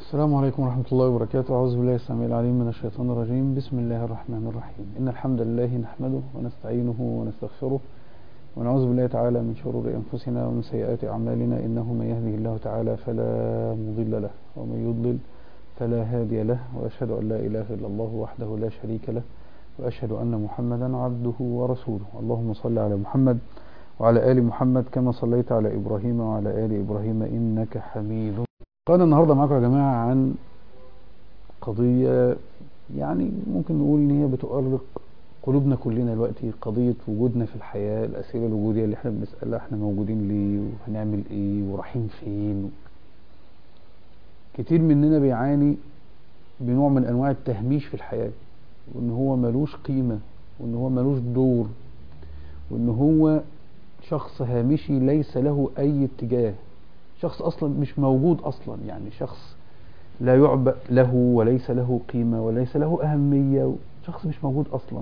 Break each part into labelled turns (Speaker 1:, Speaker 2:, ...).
Speaker 1: السلام عليكم ورحمة الله وبركاته. أعوذ بالله السميع العليم من الشيطان الرجيم. بسم الله الرحمن الرحيم. إن الحمد لله نحمده ونستعينه ونستغفره ونعوذ بالله تعالى من شرور أنفسنا ومن سيئات أعمالنا، إنه من يهده الله تعالى فلا مضل له ومن يضلل فلا هادي له، وأشهد أن لا إله إلا الله وحده لا شريك له، وأشهد أن محمدا عبده ورسوله. اللهم صل على محمد وعلى آل محمد كما صليت على إبراهيم وعلى آل إبراهيم إنك حميد. قال النهاردة معكم يا جماعة عن قضية يعني ممكن نقول ان هي بتؤرق قلوبنا كلنا دلوقتي، قضية وجودنا في الحياة، الأسئلة الوجودية اللي احنا بنسألها، احنا موجودين ليه وهنعمل ايه ورايحين فين. كتير مننا بيعاني بنوع من انواع التهميش في الحياة، وان هو ملوش قيمة، وان هو ملوش دور، وان هو شخص هامشي ليس له اي اتجاه، شخص اصلا مش موجود اصلا، يعني شخص لا يعبأ له وليس له قيمة وليس له أهمية، شخص مش موجود أصلا.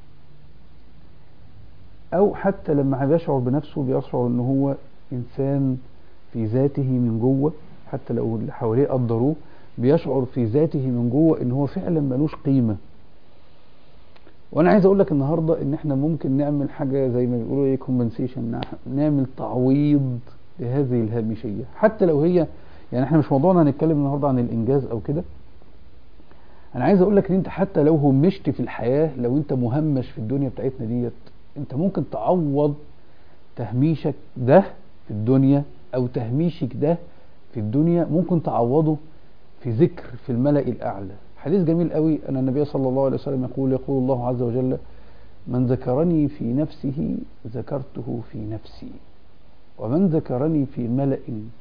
Speaker 1: أو حتى لما بيشعر بنفسه بيشعر أنه هو إنسان في ذاته من جوه، حتى لو اللي حواليه قدروه بيشعر في ذاته من جوه أنه هو فعلا ملوش قيمة. وأنا عايز أقول لك النهاردة أن احنا ممكن نعمل حاجة زي ما بيقولوا ايه compensation، نعمل تعويض لهذه الهامشية، حتى لو هي يعني احنا مش موضوعنا هنتكلم النهارده عن الانجاز او كده. انا عايز اقول لك ان انت حتى لو همشت في الحياه، لو انت مهمش في الدنيا بتاعتنا ديت، انت ممكن تعوض تهميشك ده في الدنيا او تهميشك ده في الدنيا، ممكن تعوضه في ذكر في الملأ الاعلى. حديث جميل قوي ان النبي صلى الله عليه وسلم يقول الله عز وجل: من ذكرني في نفسه ذكرته في نفسي، ومن ذكرني في ملأ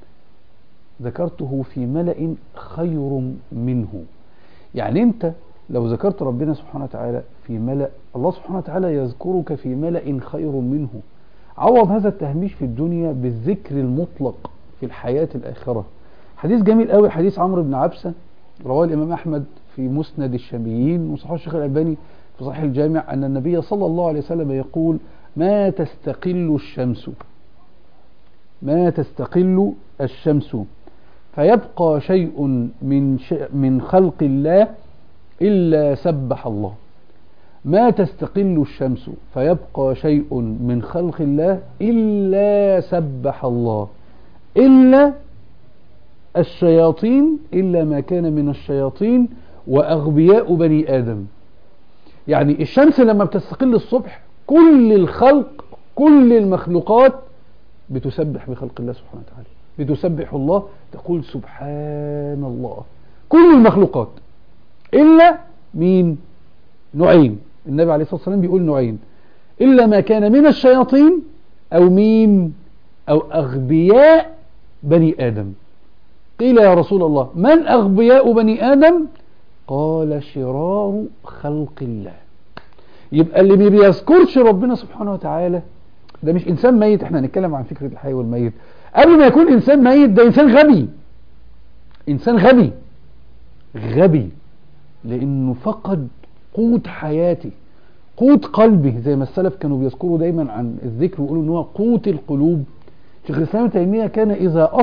Speaker 1: ذكرته في ملأ خير منه. يعني انت لو ذكرت ربنا سبحانه وتعالى في ملأ، الله سبحانه وتعالى يذكرك في ملأ خير منه. عوض هذا التهميش في الدنيا بالذكر المطلق في الحياة الآخرة. حديث جميل قوي، حديث عمرو بن عبسة، رواه الإمام أحمد في مسند الشاميين، وصححه الشيخ الألباني في صحيح الجامع، أن النبي صلى الله عليه وسلم يقول: ما تستقل الشمس فيبقى شيء من خلق الله إلا سبح الله. ما تستقل الشمس فيبقى شيء من خلق الله إلا سبح الله، إلا الشياطين، إلا ما كان من الشياطين وأغبياء بني آدم. يعني الشمس لما بتستقل الصبح كل الخلق، كل المخلوقات بتسبح بخلق الله سبحانه وتعالى، بتسبح الله، تقول سبحان الله، كل المخلوقات إلا مين؟ نوعين. النبي عليه الصلاة والسلام بيقول نوعين: إلا ما كان من الشياطين، أو مين؟ أو أغبياء بني آدم. قيل يا رسول الله من أغبياء بني آدم؟ قال: شرار خلق الله. يبقى اللي ما بيذكرش ربنا سبحانه وتعالى ده مش إنسان ميت. احنا هنتكلم عن فكرة الحي والميت. قبل ما يكون إنسان ميت ده إنسان غبي، إنسان غبي لأنه فقد قوت حياته، قوت قلبه، زي ما السلف كانوا بيذكروا دايما عن الذكر ويقولوا إنه قوت القلوب. شيخ الإسلام ابن تيمية كان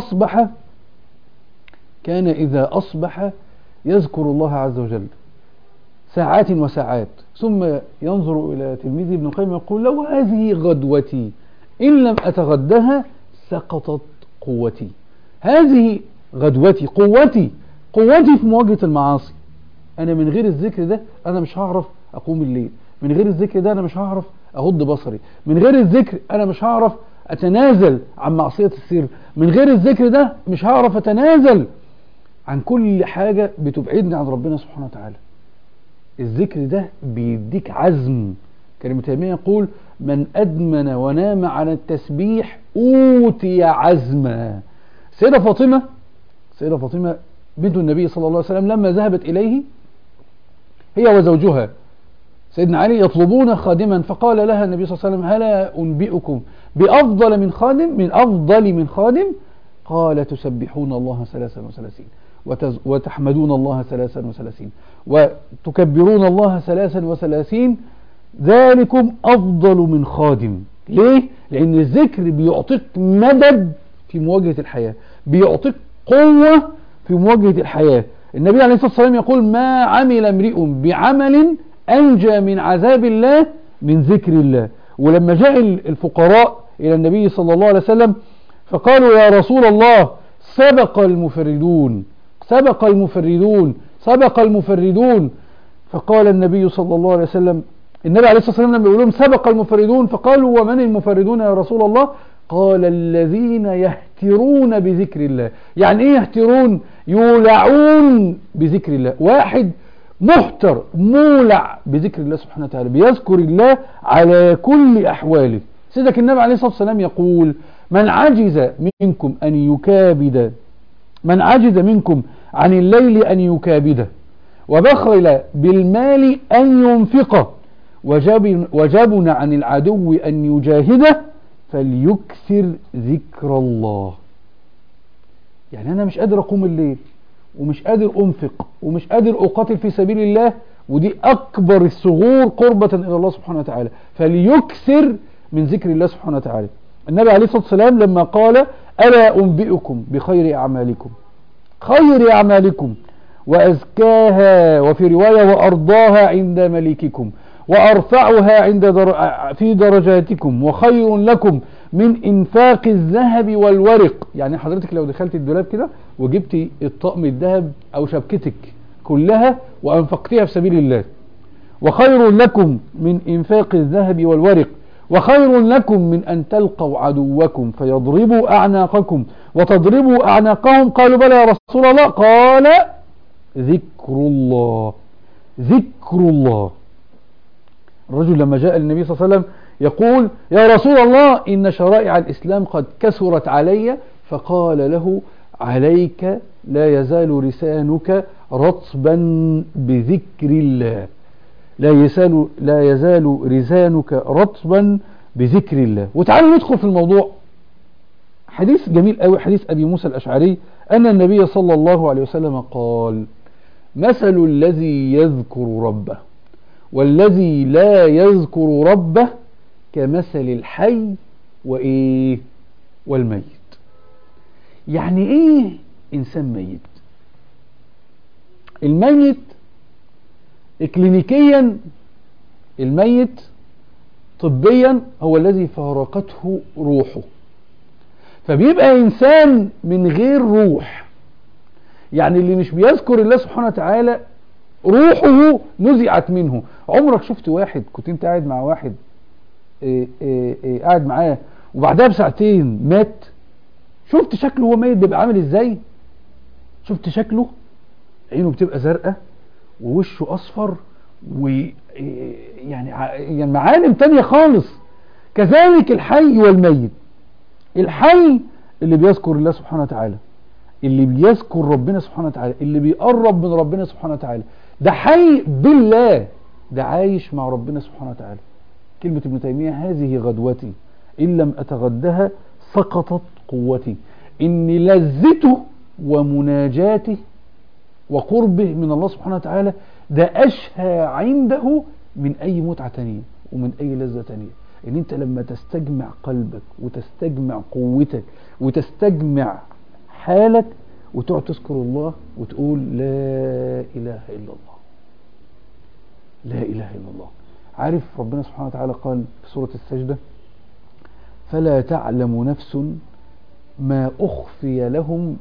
Speaker 1: إذا أصبح يذكر الله عز وجل ساعات وساعات، ثم ينظر إلى تلميذه ابن القيم يقول: لو هذه غدوتي إن لم أتغدها سقطت قوتي. هذه غدوتي، قوتي في مواجهة المعاصي. أنا من غير الذكر ده أنا مش هعرف أقوم الليل، من غير الذكر ده أنا مش هعرف أغض بصري، من غير الذكر أنا مش هعرف أتنازل عن معصية السر، من غير الذكر ده مش هعرف أتنازل عن كل حاجة بتبعدني عن ربنا سبحانه وتعالى. الذكر ده بيديك عزم. كان ابن تيمية يقول: من أدمن ونام على التسبيح أوتي عزما. سيدة فاطمة بنت النبي صلى الله عليه وسلم لما ذهبت إليه هي وزوجها سيدنا علي يطلبون خادما، فقال لها النبي صلى الله عليه وسلم: هلا أنبئكم بأفضل من خادم؟ قال: تسبحون الله 33 وتحمدون الله 33 وتكبرون الله 33، ذلكم أفضل من خادم. ليه؟ لأن الذكر بيعطيك مدد في مواجهة الحياة، بيعطيك قوة في مواجهة الحياة. النبي عليه الصلاة والسلام يقول: ما عمل امرئ بعمل أنجى من عذاب الله من ذكر الله. ولما جاء الفقراء إلى النبي صلى الله عليه وسلم فقالوا: يا رسول الله، سبق المفردون سبق المفردون سبق المفردون. فقال النبي صلى الله عليه وسلم، النبي عليه الصلاة والسلام لما يقول لهم سبق المفردون فقالوا: ومن المفردون يا رسول الله؟ قال: الذين يهترون بذكر الله. يعني ايه يهترون؟ يولعون بذكر الله. واحد محتر مولع بذكر الله سبحانه وتعالى، بيذكر الله على كل أحواله. سيدك النبي عليه الصلاة والسلام يقول: من عجز منكم عن الليل أن يكابده، وبخل بالمال أن ينفقه، وجبن عن العدو أن يجاهده، فليكثر ذكر الله. يعني أنا مش قادر أقوم الليل، ومش قادر أنفق، ومش قادر أقاتل في سبيل الله، ودي أكبر الثغور قربة إلى الله سبحانه وتعالى، فليكثر من ذكر الله سبحانه وتعالى. النبي عليه الصلاة والسلام لما قال: ألا أنبئكم بخير أعمالكم، خير أعمالكم وأزكاها، وفي رواية: وأرضاها عند مليككم، وأرفعها في درجاتكم، وخير لكم من إنفاق الذهب والورق. يعني حضرتك لو دخلت الدولاب كده وجبت الطقم الذهب أو شبكتك كلها وأنفقتها في سبيل الله، وخير لكم من إنفاق الذهب والورق، وخير لكم من أن تلقوا عدوكم فيضربوا أعناقكم وتضربوا أعناقهم. قالوا: بلى يا رسول الله. قال: ذكر الله، ذكر الله. الرجل لما جاء للنبي صلى الله عليه وسلم يقول: يا رسول الله، إن شرائع الإسلام قد كثرت علي. فقال له: عليك لا يزال لسانك رطبا بذكر الله، لا يزال لسانك رطبا بذكر الله. وتعالوا ندخل في الموضوع. حديث جميل قوي، حديث أبي موسى الأشعري أن النبي صلى الله عليه وسلم قال: مثل الذي يذكر ربه والذي لا يذكر ربه كمثل الحي والميت. يعني ايه انسان ميت؟ الميت اكلينيكيا، الميت طبيا هو الذي فارقته روحه، فبيبقى انسان من غير روح. يعني اللي مش بيذكر الله سبحانه وتعالى روحه نزعت منه. عمرك شفت واحد، كنت انت قاعد مع واحد قاعد معاه وبعدها بساعتين مات؟ شفت شكله هو ميت بيبقى عامل ازاي؟ شفت شكله؟ عينه بتبقى زرقاء ووشه اصفر يعني معالم تانية خالص. كذلك الحي والميت. الحي اللي بيذكر الله سبحانه وتعالى، اللي بيذكر ربنا سبحانه وتعالى، اللي بيقرب من ربنا سبحانه وتعالى، ده حي بالله، ده عايش مع ربنا سبحانه وتعالى. كلمة ابن تيمية: هذه غدوتي إن لم أتغدها سقطت قوتي. إن لذته ومناجاته وقربه من الله سبحانه وتعالى ده أشهى عنده من أي متعة تانية ومن أي لذة تانية. إن أنت لما تستجمع قلبك وتستجمع قوتك وتستجمع حالك وتقعد تذكر الله وتقول: لا إله إلا الله، لا إله إلا الله. عارف ربنا سبحانه وتعالى قال في سورة السجدة: فلا تعلم نفس ما أخفي لهم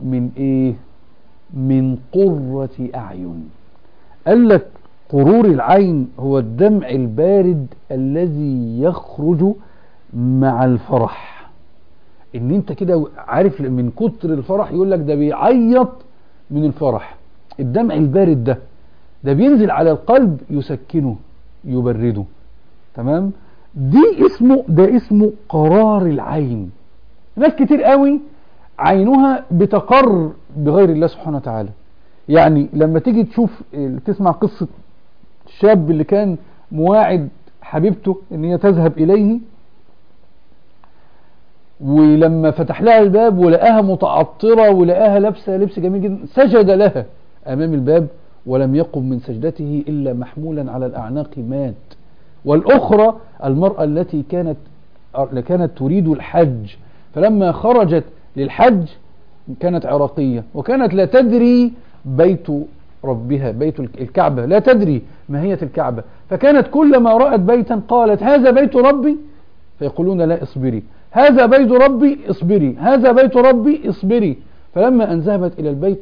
Speaker 1: من قرة أعين. قال لك قرور العين هو الدمع البارد الذي يخرج مع الفرح. ان انت كده عارف من كتر الفرح يقول لك ده بيعيط من الفرح. الدمع البارد ده بينزل على القلب يسكنه يبرده. تمام؟ ده اسمه قرار العين. ناس كتير قوي عينها بتقر بغير الله سبحانه وتعالى. يعني لما تيجي تسمع قصة الشاب اللي كان مواعد حبيبته ان هي تذهب اليه، ولما فتح لها الباب ولقاها متعطرة ولقاها لابسة لبس جميل جدا، سجد لها امام الباب ولم يقم من سجدته الا محمولا على الاعناق مات. والاخرى المرأة التي كانت تريد الحج، فلما خرجت للحج كانت عراقية وكانت لا تدري بيت ربها، بيت الكعبة، لا تدري ماهية الكعبة، فكانت كلما رأت بيتا قالت هذا بيت ربي، فيقولون لا اصبري، هذا بيت ربي اصبري، هذا بيت ربي اصبري. فلما أن ذهبت إلى البيت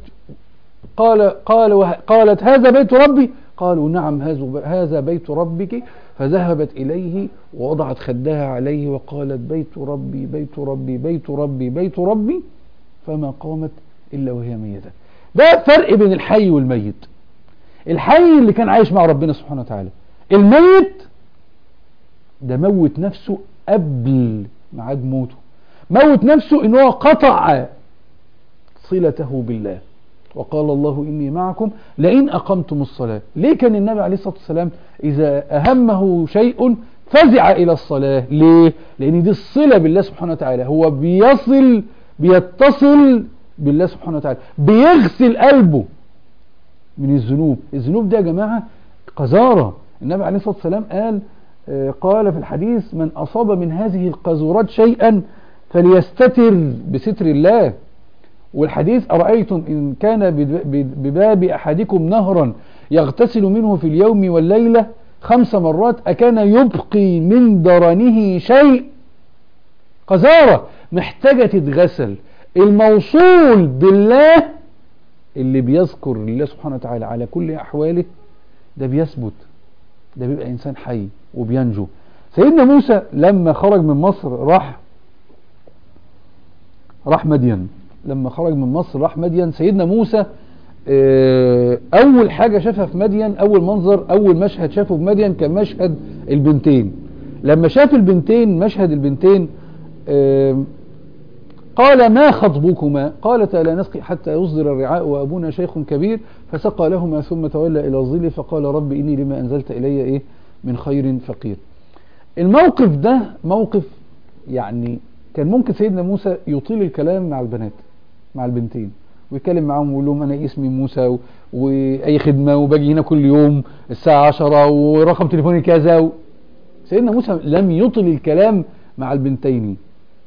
Speaker 1: قالت هذا بيت ربي، قالوا نعم هذا بيت ربك، فذهبت إليه ووضعت خدها عليه وقالت بيت ربي بيت ربي بيت ربي بيت ربي، فما قامت إلا وهي ميتة. ده فرق بين الحي والميت. الحي اللي كان عايش مع ربنا سبحانه وتعالى، الميت ده موت نفسه قبل ميعاد موته، موت نفسه إنه قطع صلته بالله، وقال الله إني معكم لئن أقمتم الصلاة. ليه كان النبي عليه الصلاة والسلام إذا أهمه شيء فزع إلى الصلاة؟ ليه؟ لأن دي الصلة بالله سبحانه وتعالى، هو بيتصل بالله سبحانه وتعالى، بيغسل قلبه من الذنوب. الذنوب دي يا جماعة قذارة. النبي عليه الصلاة والسلام قال في الحديث من أصاب من هذه القذورات شيئا فليستتر بستر الله. والحديث أرأيتم إن كان بباب أحدكم نهرا يغتسل منه في اليوم والليلة 5 مرات أكان يبقي من درنه شيء؟ قذارة محتاجة تتغسل. الموصول بالله اللي بيذكر الله سبحانه وتعالى على كل أحواله ده بيثبت، ده بيبقى إنسان حي وبينجو. سيدنا موسى لما خرج من مصر راح مدين. لما خرج من مصر راح مدين. سيدنا موسى أول حاجة شافها في مدين، أول منظر، أول مشهد شافه في مدين كان مشهد البنتين. لما شاف البنتين، مشهد البنتين، قال ما خطبكما؟ قالتا لا نسقي حتى يصدر الرعاء وأبونا شيخ كبير، فسقى لهما ثم تولى إلى الظل فقال رب إني لما أنزلت إلي من خير فقير. الموقف ده موقف يعني كان ممكن سيدنا موسى يطيل الكلام مع البنات، مع البنتين، ويتكلم معاهم ويقول لهم أنا اسمي موسى وأي خدمة وباجي هنا كل يوم الساعة 10 ورقم تليفوني كذا سيدنا موسى لم يطل الكلام مع البنتين،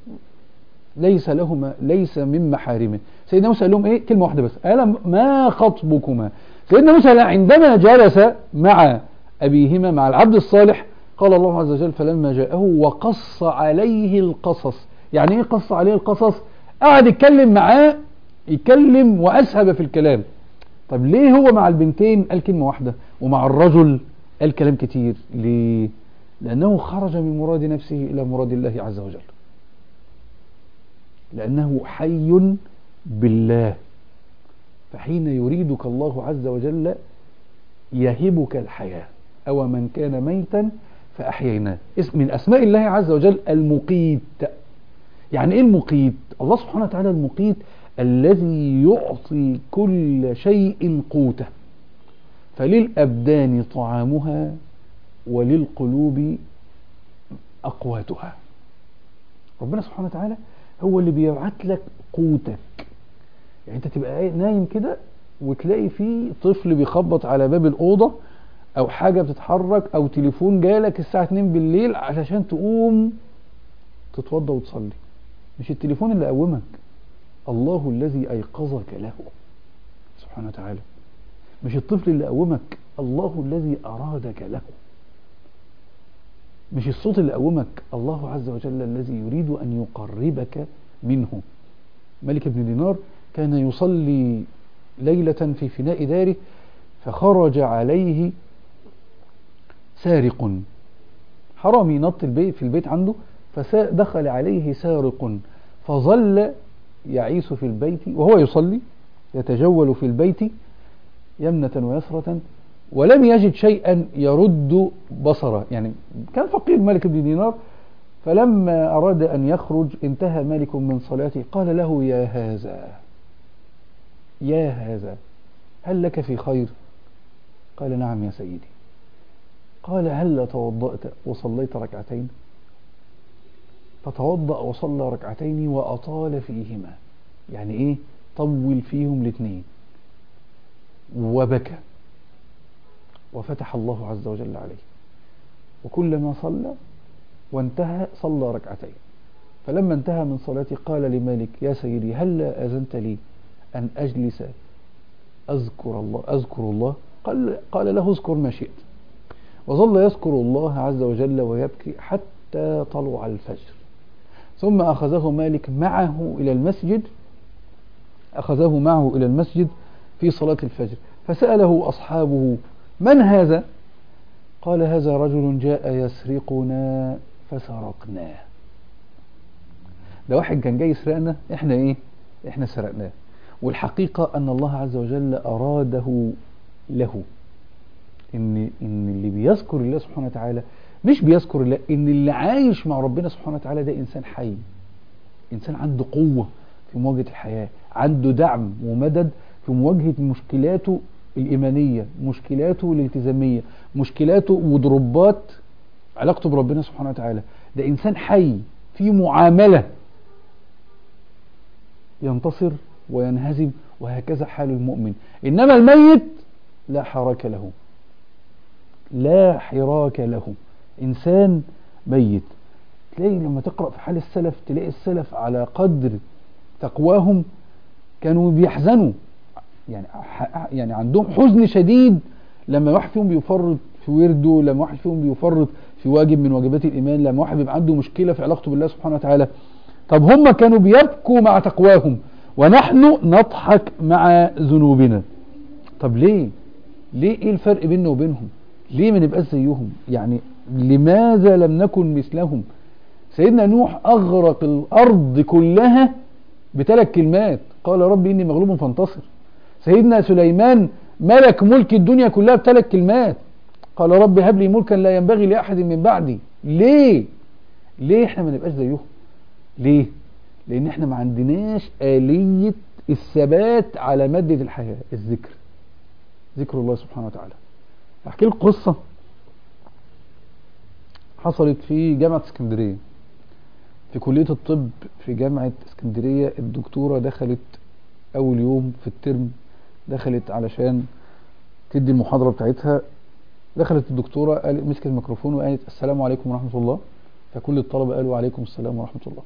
Speaker 1: ليس من محارمه. سيدنا موسى قال لهم ايه؟ كلمة واحدة بس، قال ما خطبكما؟ سيدنا موسى عندما جلس مع أبيهما، مع العبد الصالح، قال الله عز وجل فلما جاءه وقص عليه القصص. يعني ايه قص عليه القصص؟ قعد يتكلم معاه، يتكلم وأسهب في الكلام. طب ليه هو مع البنتين قال كلمة واحدة ومع الرجل قال كلام كتير؟ ليه؟ لأنه خرج من مراد نفسه إلى مراد الله عز وجل، لأنه حي بالله. فحين يريدك الله عز وجل يهبك الحياة. أو من كان ميتا فأحييناه. اسم من أسماء الله عز وجل المقيت. يعني إيه المقيت؟ الله سبحانه وتعالى المقيت الذي يعطي كل شيء قوته، فللأبدان طعامها وللقلوب أقواتها. ربنا سبحانه وتعالى هو اللي بيبعت لك قوتك. يعني انت تبقى نايم كده وتلاقي في طفل بيخبط على باب الأوضة أو حاجة بتتحرك أو تليفون جالك الساعة 2 بالليل علشان تقوم تتوضى وتصلي. مش التليفون اللي قومك، الله الذي أيقظك له سبحانه وتعالى. مش الطفل اللي قومك، الله الذي أرادك له. مش الصوت اللي قومك، الله عز وجل الذي يريد أن يقربك منه. مالك بن دينار كان يصلي ليلة في فناء داره، فخرج عليه سارق، حرامي نط في البيت عنده، فدخل عليه سارق، فظل يعيش في البيت وهو يصلي، يتجول في البيت يمنة ويسرة، ولم يجد شيئا يرد بصره. يعني كان فقير مالك بن دينار. فلما أراد أن يخرج انتهى مالك من صلاته، قال له يا هذا هل لك في خير؟ قال نعم يا سيدي. قال هل توضأت وصليت ركعتين؟ فتوضأ وصلى ركعتين وأطال فيهما. يعني إيه؟ طول فيهم الاثنين وبكى، وفتح الله عز وجل عليه. وكلما صلى وانتهى صلى ركعتين، فلما انتهى من صلاته قال لمالك: يا سيدي هلا أذنت لي أن أجلس أذكر الله؟ قال له: اذكر ما شئت. وظل يذكر الله عز وجل ويبكي حتى طلع الفجر. ثم أخذه مالك معه إلى المسجد في صلاة الفجر، فسأله أصحابه: من هذا؟ قال: هذا رجل جاء يسرقنا فسرقناه. ده واحد كان جاي يسرقنا، احنا سرقناه. والحقيقة أن الله عز وجل أراده له، إن اللي بيذكر الله سبحانه وتعالى مش بيذكر الله، إن اللي عايش مع ربنا سبحانه وتعالى ده إنسان حي، إنسان عنده قوة في مواجهة الحياة، عنده دعم ومدد في مواجهة مشكلاته الإيمانية، مشكلاته الالتزامية، مشكلاته وضربات علاقته بربنا سبحانه وتعالى. ده إنسان حي في معاملة، ينتصر وينهزم، وهكذا حال المؤمن. إنما الميت لا حراك له، إنسان ميت. تلاقي لما تقرأ في حال السلف، تلاقي السلف على قدر تقواهم كانوا بيحزنوا، يعني عندهم حزن شديد لما واحد فيهم بيفرط في ورده، لما واحد فيهم بيفرط في واجب من واجبات الإيمان، لما واحد بيبقى عنده مشكلة في علاقته بالله سبحانه وتعالى. طب هم كانوا بيبكوا مع تقواهم، ونحن نضحك مع ذنوبنا. طب ليه ايه الفرق بيننا وبينهم؟ ليه ما نبقاش زيهم؟ يعني لماذا لم نكن مثلهم؟ سيدنا نوح أغرق الأرض كلها ب3 كلمات: قال رب إني مغلوب فانتصر. سيدنا سليمان ملك ملك الدنيا كلها ب3 كلمات: قال رب هب لي ملكا لا ينبغي لأحد من بعدي. ليه احنا ما نبقاش زيهم؟ ليه؟ لأن احنا ما عندناش آلية الثبات على مادة الحياة، ذكر الله سبحانه وتعالى. أحكي لك قصة حصلت في جامعة اسكندرية، في كلية الطب في جامعة اسكندرية. الدكتورة دخلت أول يوم في الترم، دخلت علشان تدي المحاضرة بتاعتها. دخلت الدكتورة، مسكت الميكروفون وقالت: السلام عليكم ورحمة الله. فكل الطلبة قالوا: وعليكم السلام ورحمة الله.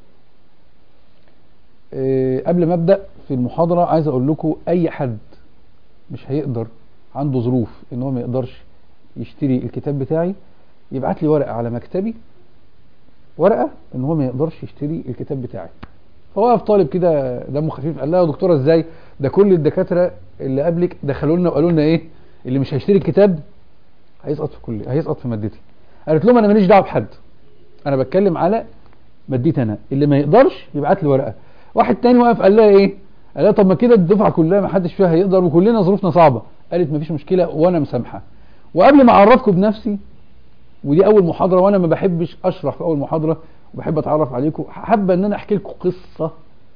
Speaker 1: قبل ما أبدأ في المحاضرة عايز أقول لكم: أي حد مش هيقدر، عنده ظروف إن هو ما يقدرش يشتري الكتاب بتاعي، يبعت لي ورقة على مكتبي، ورقة إن هو ما يقدرش يشتري الكتاب بتاعي. فوقف طالب كده دمه خفيف قال لها: يا دكتورة إزاي؟ ده كل الدكاترة اللي قبلك دخلوا لنا وقالوا لنا إيه؟ اللي مش هيشتري الكتاب هيسقط في مادتي. قالت لهم: أنا ماليش دعوة بحد، أنا بتكلم على مادتي أنا، اللي ما يقدرش يبعت لي ورقة. واحد تاني وقف قال لها إيه؟ قال لها: طب ما كده الدفعة كلها ما حدش فيها هيقدر وكلنا ظروفنا صعبة. قالت: مفيش مشكلة وأنا مسامحة. وقبل ما أعرفكم بنفسي، ودي أول محاضرة وأنا ما بحبش أشرح في أول محاضرة وبحب أتعرف عليكم، حابة إن أنا أحكي لكم قصة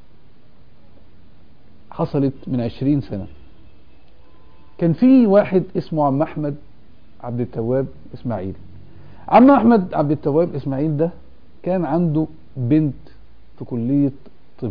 Speaker 1: حصلت من 20 سنة. كان في واحد اسمه عم أحمد عبد التواب إسماعيل. عم أحمد عبد التواب إسماعيل ده كان عنده بنت في كلية طب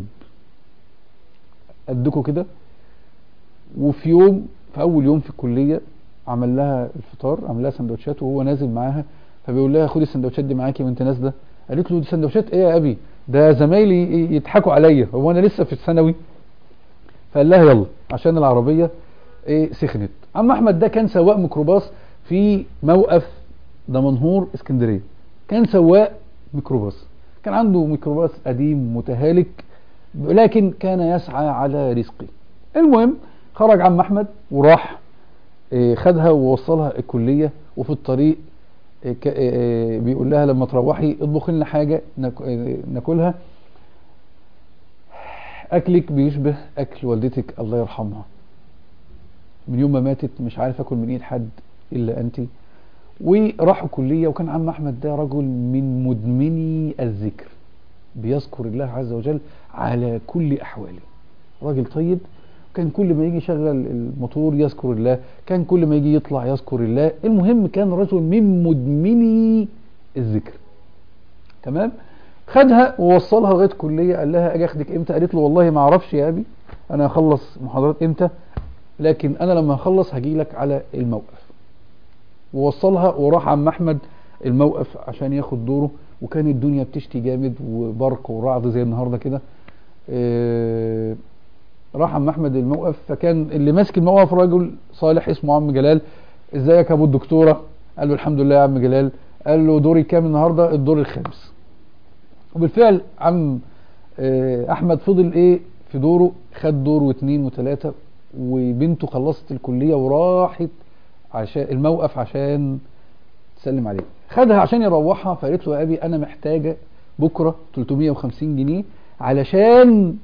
Speaker 1: قدكوا كده. وفي أول يوم في الكلية عمل لها الفطار، عمل لها سندوتشات وهو نازل معاها، فبيقول لها: خدي السندوتشات دي معاكي وانت نازله. قالت له: دي سندوتشات ايه يا ابي؟ ده زمايلي يضحكوا عليا، هو انا لسه في الثانوي؟ فقال لها: يلا، عشان العربيه سخنت. عم احمد ده كان سواق ميكروباص في موقف دمنهور اسكندريه، كان سواق ميكروباص، كان عنده ميكروباص قديم متهالك، لكن كان يسعى على رزقه. المهم خرج عم احمد وراح خدها ووصلها الكليه، وفي الطريق بيقول لها: لما تروحي اطبخي لنا حاجه ناكلها، اكلك بيشبه اكل والدتك الله يرحمها، من يوم ما ماتت مش عارف اكل من ايد حد الا انت. وراحوا كليه. وكان عم احمد ده رجل من مدمني الذكر، بيذكر الله عز وجل على كل احواله، راجل طيب. كان كل ما يجي يشغل الموتور يذكر الله، كان كل ما يجي يطلع يذكر الله. المهم كان رجل من مدمني الذكر. تمام. خدها ووصلها لغايه الكليه، قال لها: اجي اخدك امتى؟ قالت له: والله ما اعرفش يا ابي، انا هخلص محاضرات امتى، لكن انا لما هخلص هجي لك على الموقف. ووصلها وراح عم احمد الموقف عشان ياخد دوره، وكان الدنيا بتشتي جامد وبرق ورعد زي النهارده كده. راح عم احمد الموقف، فكان اللي ماسك الموقف راجل صالح اسمه عم جلال. ازيك يا ابو الدكتوره؟ قال له الحمد لله يا عم جلال. قال له دوري كام النهارده؟ الدور الخامس. وبالفعل عم احمد فضل ايه في دوره، خد دور واثنين وثلاثه، وبنته خلصت الكليه وراحت عشان الموقف عشان تسلم عليه. خدها عشان يروحها، فقالت له يا ابي انا محتاجه بكره 350 جنيه علشان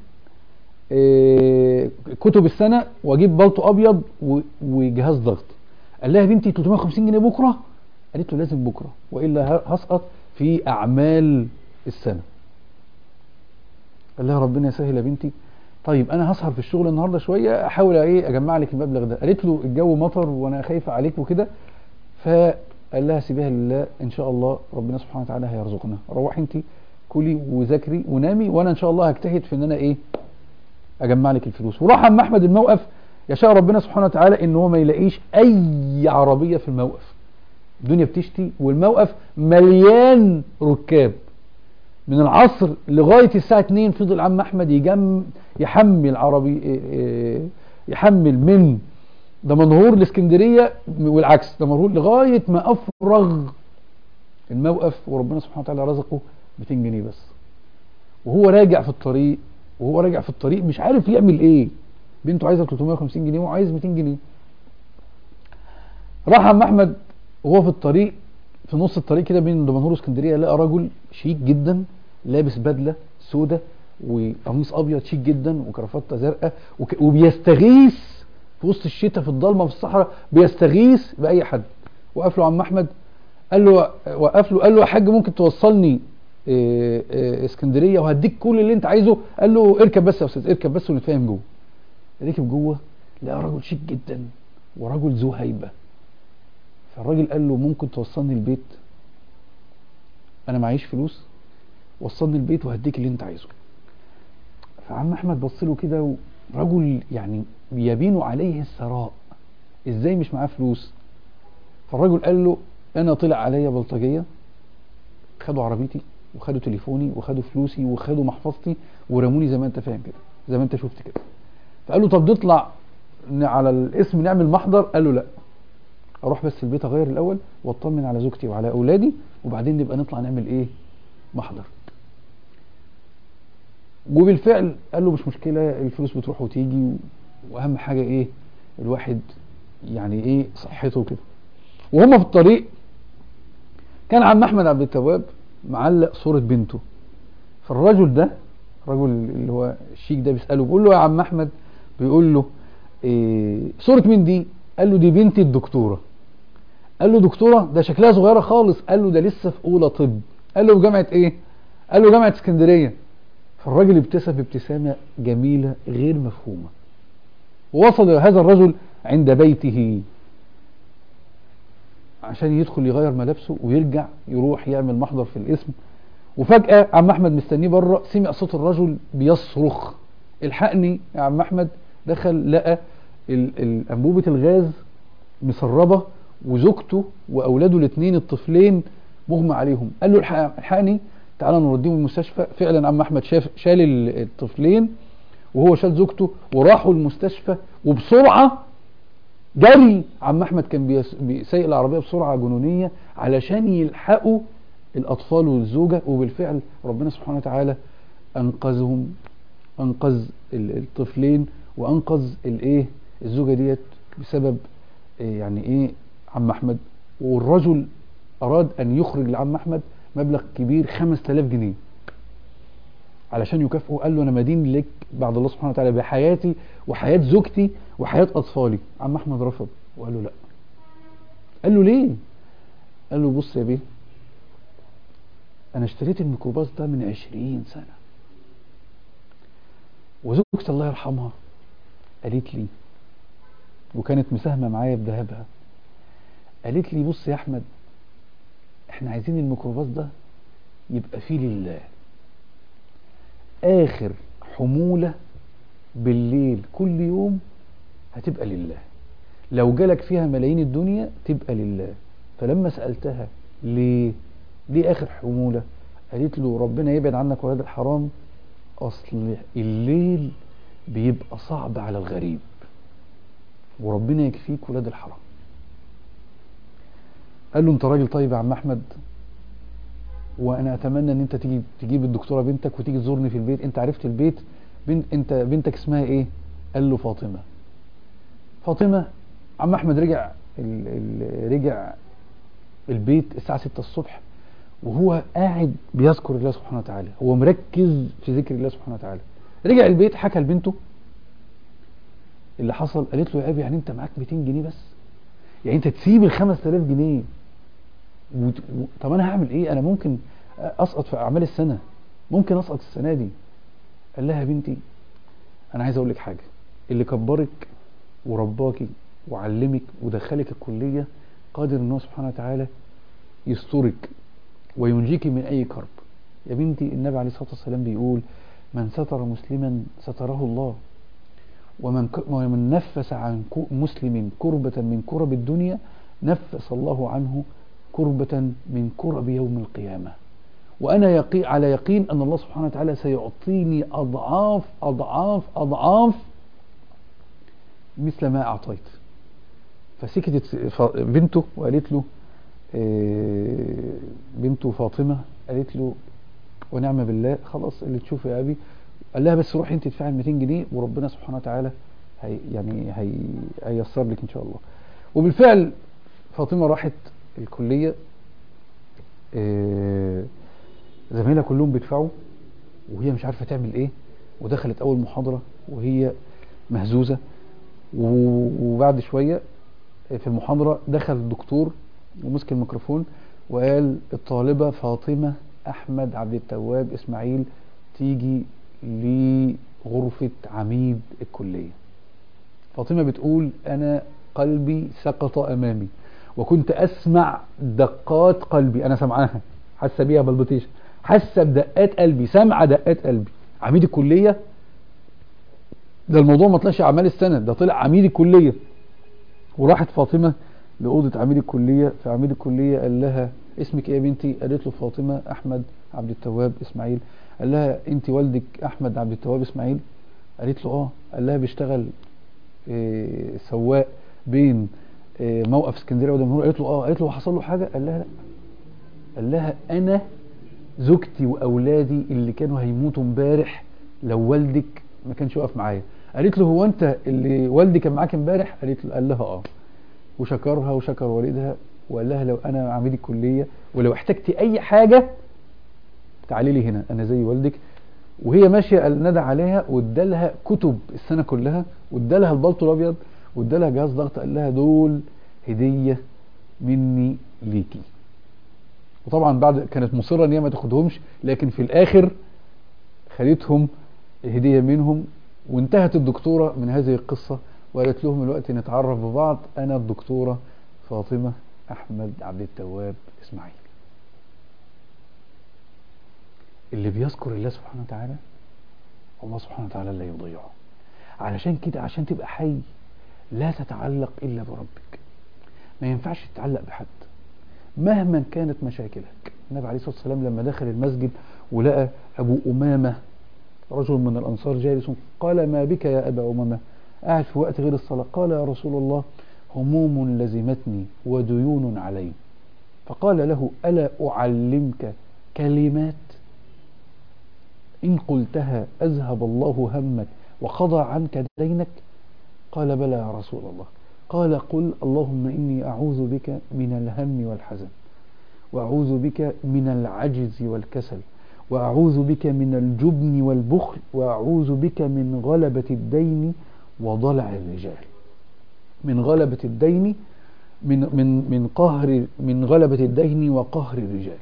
Speaker 1: كتب السنه، واجيب بلطو ابيض وجهاز ضغط. قال لها يا بنتي 350 جنيه بكره؟ قالت له لازم بكره والا هسقط في اعمال السنه. قال لها ربنا يسهل يا بنتي. طيب انا هسهر في الشغل النهارده شويه، احاول ايه اجمع لك المبلغ ده. قالت له الجو مطر وانا خايفه عليك وكده. فقال لها سيبيها لله، ان شاء الله ربنا سبحانه وتعالى هيرزقنا، روحي انت كلي وذاكري ونامي، وانا ان شاء الله هجتهد في ان انا ايه اجمع لك الفلوس. وراح عم احمد الموقف، يشاء ربنا سبحانه وتعالى ان هو ما يلاقيش اي عربيه في الموقف. الدنيا بتشتي والموقف مليان ركاب. من العصر لغايه الساعه 2 فضل عم احمد يحمل يحمل من دمنهور لاسكندريه والعكس، دمنهور لغايه ما افرغ الموقف، وربنا سبحانه وتعالى رزقه 200 جنيه بس. وهو راجع في الطريق مش عارف يعمل ايه. بنته عايزه 350 جنيه وعايز 200 جنيه. راح عم احمد وهو في الطريق، في نص الطريق كده بين دمنهور واسكندريه، لقى رجل شيك جدا لابس بدله سودة وقميص ابيض شيك جدا وكرافته زرقاء وبيستغيث في وسط الشتاء في الضلمه في الصحراء، بيستغيث باي حد. وقف له عم احمد، قال له يا حاج ممكن توصلني اسكندريه وهديك كل اللي انت عايزه. قال له اركب بس يا استاذ، اركب بس ونتفاهم جوه. ركب جوه لقى رجل شيك جدا ورجل ذو هيبه. فالراجل قال له ممكن توصلني البيت؟ انا معيش فلوس، وصلني البيت وهديك اللي انت عايزه. فعم احمد بص له كده، رجل يعني يبين عليه الثراء، ازاي مش معاه فلوس؟ فالرجل قال له انا طلع عليا بلطجيه، خدوا عربيتي وخدوا تليفوني وخدوا فلوسي وخدوا محفظتي ورموني زي ما انت فاهم كده، زي ما انت شفت كده. فقال له طب نطلع على الاسم نعمل محضر؟ قال له لا، اروح بس البيت اغير الاول واطمن على زوجتي وعلى اولادي وبعدين نبقى نطلع نعمل ايه محضر. وبالفعل قال له مش مشكله، الفلوس بتروح وتيجي، واهم حاجه ايه الواحد يعني ايه صحته كده. وهم في الطريق كان عم احمد عبد التواب معلق صوره بنته. فالرجل ده، الرجل اللي هو الشيك ده، بيساله بيقول له يا عم احمد، بيقول له صوره مين دي؟ قال له دي بنتي الدكتوره. قال له دكتوره؟ ده شكلها صغيره خالص. قال له ده لسه في اولى طب. قال له جامعه ايه؟ قال له جامعه اسكندريه. فالراجل ابتسم ابتسامه جميله غير مفهومه. ووصل هذا الرجل عند بيته عشان يدخل يغير ملابسه ويرجع يروح يعمل محضر في الاسم. وفجأة عم احمد مستنيه بره، سمع صوت الرجل بيصرخ الحقني يا عم احمد. دخل لقى انبوبة الغاز مسربة وزوجته واولاده الاثنين الطفلين مغمى عليهم. قال له الحقني تعالى نوديهم المستشفى. فعلا عم احمد شال الطفلين وهو شال زوجته وراحوا المستشفى. وبسرعة جري عم احمد كان بيسايق العربية بسرعة جنونية علشان يلحقوا الاطفال والزوجة. وبالفعل ربنا سبحانه وتعالى انقذهم، انقذ الطفلين وانقذ الزوجة ديت بسبب يعني ايه عم احمد. والرجل اراد ان يخرج لعم احمد مبلغ كبير 5000 جنيه علشان يكافئه. قال له انا مدين لك بعد الله سبحانه وتعالى بحياتي وحياة زوجتي وحياة اطفالي. عم احمد رفض وقال له لا. قال له ليه؟ قال له بص يا بيه، انا اشتريت الميكروباص ده من 20 سنة، وزوجتي الله يرحمها قالت لي، وكانت مساهمة معايا بذهبها، قالت لي بص يا احمد، احنا عايزين الميكروباص ده يبقى فيه لله، اخر حمولة بالليل كل يوم هتبقى لله، لو جالك فيها ملايين الدنيا تبقى لله. فلما سألتها ليه اخر حمولة؟ قالت له ربنا يبعد عنك ولاد الحرام، اصل الليل بيبقى صعب على الغريب وربنا يكفيك ولاد الحرام. قال له انت راجل طيب يا عم احمد، وانا اتمنى ان انت تجيب الدكتوره بنتك وتيجي تزورني في البيت. انت عرفت البيت؟ انت بنتك اسمها ايه؟ قال له فاطمه. فاطمه. عم احمد رجع رجع البيت الساعه 6 الصبح وهو قاعد بيذكر الله سبحانه وتعالى، هو مركز في ذكر الله سبحانه وتعالى. رجع البيت حكى لبنته اللي حصل. قالت له يا ابي يعني انت معاك 200 جنيه بس؟ يعني انت تسيب ال 5000 جنيه طب انا هعمل ايه؟ انا ممكن اسقط في اعمال السنه، ممكن اسقط السنه دي. قال لها يا بنتي انا عايز اقول لك حاجه، اللي كبرك ورباكي وعلمك ودخلك الكليه قادر ان هو سبحانه وتعالى يسترك وينجيك من اي كرب. يا بنتي النبي عليه الصلاه والسلام بيقول من ستر مسلما ستره الله، ومن نفس عن مسلم كربة من كرب الدنيا نفس الله عنه كربة من كرب يوم القيامة. وأنا على يقين أن الله سبحانه وتعالى سيعطيني أضعاف أضعاف أضعاف مثل ما أعطيت. فسكتت بنته وقالت له بنته فاطمة قالت له ونعم بالله، خلاص اللي تشوفه يا أبي. قال لها بس روحي انت تدفعي 200 جنيه وربنا سبحانه وتعالى هييسر لك ان شاء الله. وبالفعل فاطمه راحت الكليه، زمايلها كلهم بيدفعوا وهي مش عارفه تعمل ايه، ودخلت اول محاضره وهي مهزوزه. وبعد شويه في المحاضره دخل الدكتور ومسك الميكروفون وقال الطالبه فاطمه احمد عبد التواب اسماعيل تيجي لغرفة عميد الكلية. فاطمة بتقول أنا قلبي سقط أمامي وكنت أسمع دقات قلبي، أنا سمعاها، حاسة بيها بلبطيشة، حاسة بدقات قلبي، سمع دقات قلبي. عميد الكلية ده الموضوع ما طلعش أعمال السنة، ده طلع عميد الكلية. وراحت فاطمة لأوضة عميد الكلية، فعميد الكلية قال لها اسمك ايه يا بنتي؟ قالت له فاطمة أحمد عبد التواب إسماعيل. قال لها انت والدك احمد عبد التواب اسماعيل؟ قالت له اه. قال لها بيشتغل سواق بين موقف اسكندريه ودمنهور؟ قالت له اه. قالت له حصل له حاجه؟ قال لها لا. قال لها انا زوجتي واولادي اللي كانوا هيموتوا امبارح لو والدك ما كانش واقف معايا. قالت له هو انت اللي والدي كان معاك امبارح؟ قال لها اه. وشكرها وشكر والدها وقال لها لو انا عميد الكليه ولو احتجتي اي حاجه تعالي لي هنا انا زي والدك. وهي ماشيه نادى عليها وادالها كتب السنه كلها وادالها البلطو الابيض وادالها جهاز ضغط، قال لها دول هديه مني ليكي. وطبعا بعد كانت مصره ان هي ما تاخدهمش، لكن في الاخر خدتهم هديه منهم. وانتهت الدكتوره من هذه القصه وقالت لهم الوقت نتعرف ببعض، انا الدكتوره فاطمه احمد عبد التواب اسماعيل. اللي بيذكر الله سبحانه وتعالى الله سبحانه وتعالى لا يضيعه. علشان كده عشان تبقى حي لا تتعلق إلا بربك، ما ينفعش تتعلق بحد مهما كانت مشاكلك. النبي عليه الصلاة والسلام لما دخل المسجد ولقى أبو أمامة رجل من الأنصار جالس، قال ما بك يا أبا أمامة؟ قاعد في وقت غير الصلاة. قال يا رسول الله هموم لزمتني وديون علي. فقال له ألا أعلمك كلمات إن قلتها أذهب الله همك وقضى عنك دينك؟ قال بلى يا رسول الله. قال قل اللهم إني أعوذ بك من الهم والحزن، وأعوذ بك من العجز والكسل، وأعوذ بك من الجبن والبخل، وأعوذ بك من غلبة الدين وضلع الرجال. من غلبة الدين من غلبة الدين وقهر الرجال.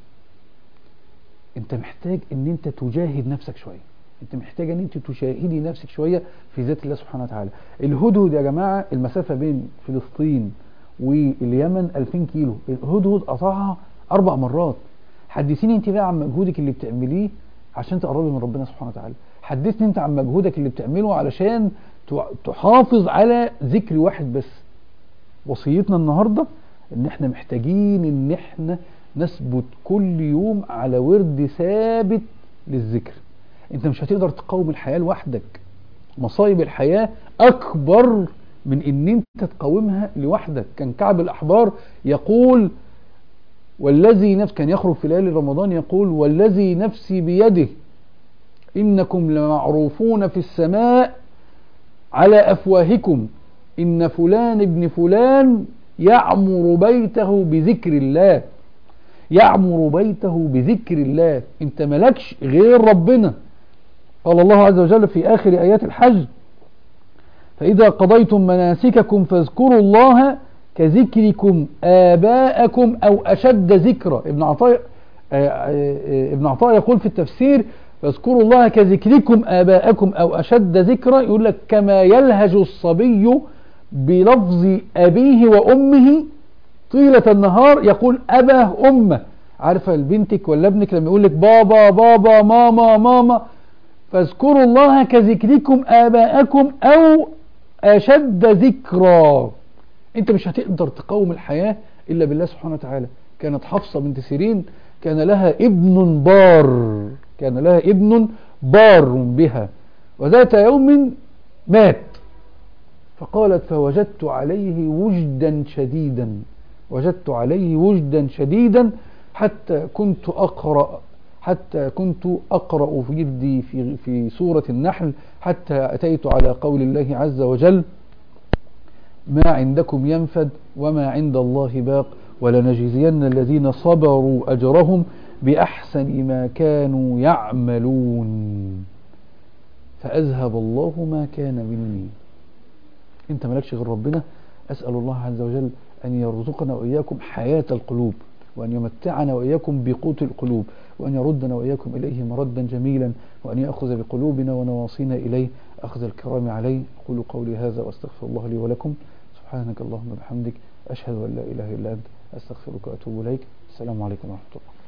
Speaker 1: انت محتاج ان انت تجاهد نفسك شوية، انت محتاج ان انت تشاهدي نفسك شوية في ذات الله سبحانه وتعالى. الهدهد يا جماعة المسافة بين فلسطين واليمن 2000 كيلو، الهدهد قطعها 4 مرات. حدثيني انت بقى عن مجهودك اللي بتعمليه عشان تقربي من ربنا سبحانه وتعالى. حدثني انت عن مجهودك اللي بتعمله علشان تحافظ على ذكر واحد بس. وصيتنا النهاردة ان احنا محتاجين ان احنا نثبت كل يوم على ورد ثابت للذكر. انت مش هتقدر تقاوم الحياة لوحدك، مصايب الحياة اكبر من ان انت تقاومها لوحدك. كان كعب الاحبار يقول والذي نفس، كان يخرج في ليالي رمضان يقول والذي نفسي بيده إنكم لمعروفون في السماء على أفواهكم، إن فلان ابن فلان يعمر بيته بذكر الله، يعمر بيته بذكر الله. انت ملكش غير ربنا. قال الله عز وجل في آخر آيات الحج فإذا قضيتم مناسككم فاذكروا الله كذكركم آباءكم أو أشد ذكرا. ابن عطاء يقول في التفسير فاذكروا الله كذكركم آباءكم أو أشد ذكرا، يقول لك كما يلهج الصبي بلفظ أبيه وأمه طيلة النهار يقول أباه أمه. عارفة بنتك ولا ابنك لما يقول لك بابا بابا ماما ماما، فاذكروا الله كذكركم آباءكم أو أشد ذكرا. انت مش هتقدر تقاوم الحياة إلا بالله سبحانه وتعالى. كانت حفصة بنت سيرين كان لها ابن بار، كان لها ابن بار بها، وذات يوم مات، فقالت فوجدت عليه وجدا شديدا، وجدت عليه وجدا شديدا حتى كنت أقرأ في جدي في سورة النحل حتى أتيت على قول الله عز وجل ما عندكم ينفد وما عند الله باق ولنجزين الذين صبروا أجرهم بأحسن ما كانوا يعملون فأذهب الله ما كان مني. انت مالكش غير ربنا. أسأل الله عز وجل أن يرزقنا وإياكم حياة القلوب، وأن يمتعنا وإياكم بقوت القلوب، وأن يردنا وإياكم إليه مردا جميلا، وأن يأخذ بقلوبنا ونواصينا إليه أخذ الكرام عليه. أقول قولي هذا وأستغفر الله لي ولكم. سبحانك اللهم وبحمدك أشهد أن لا إله إلا أنت أستغفرك وأتوب إليك. السلام عليكم ورحمة الله.